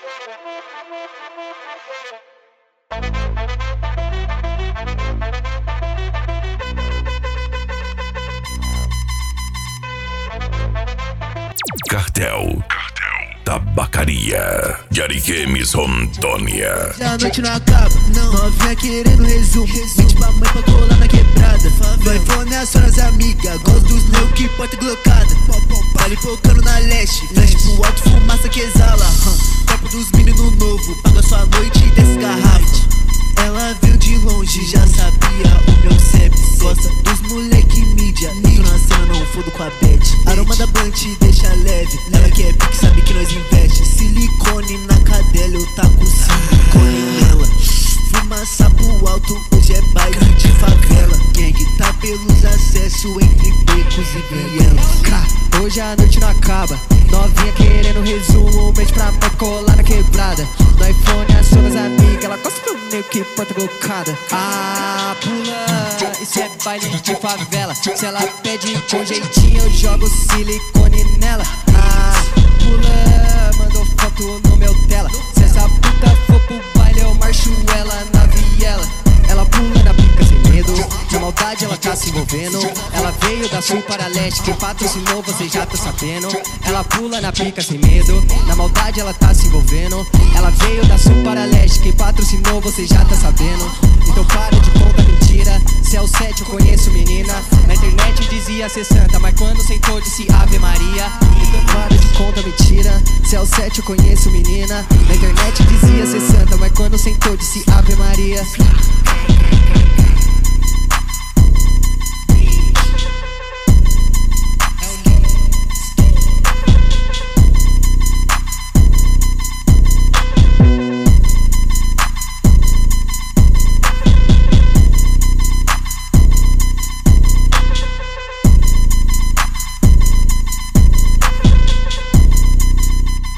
Cartel Tabacaria de Ariquemes, Rondônia. A noite não acaba, novinha querendo resumo. Mente pra mãe pra colar na quebrada. Vai iPhone é só nas amigas. Gosto dos neo que porta glocada. Vale focando na leste. Flash pro alto, fumaça que exala. Copo dos meninos novo. Paga sua noite e desce garrafa. Ela veio de longe, já sabia o meu CEP. Gosta dos moleque mídia. Entro na cena, não fodo com a bet. Aroma da blunt deixa leve. Ela quer pique, sabe que nós investe. Silicone na cadela, eu taco silicone nela. Fumaça pro alto, hoje é baile de favela. Gang tá pelos acessos entre becos e vielas. Hoje a noite não acaba, novinha querendo resumo. Mente pra mãe colar na quebrada. No iPhone as suas amigas, ela gosta do meio que porta glocada. Ah, pula, isso é baile de favela. Se ela pede com jeitinho, eu jogo silicone nela. Ah, pula, mandou foto no meu tela. Se essa puta for pro baile, eu marcho ela na viela. Ela pula na pica sem medo, na maldade ela tá se envolvendo. Ela veio da sul para leste, que patrocinou, você já tá sabendo. Ela pula na pica sem medo, na maldade ela tá se envolvendo. Ela veio da sul para leste, que patrocinou, você já tá sabendo. Então para de conta mentira, se é o 7 eu conheço menina. Na internet dizia ser santa, mas quando sentou disse Ave Maria. Então para de conta mentira, se é o 7 eu conheço menina. Na internet dizia ser santa, mas quando sentou disse Ave Maria.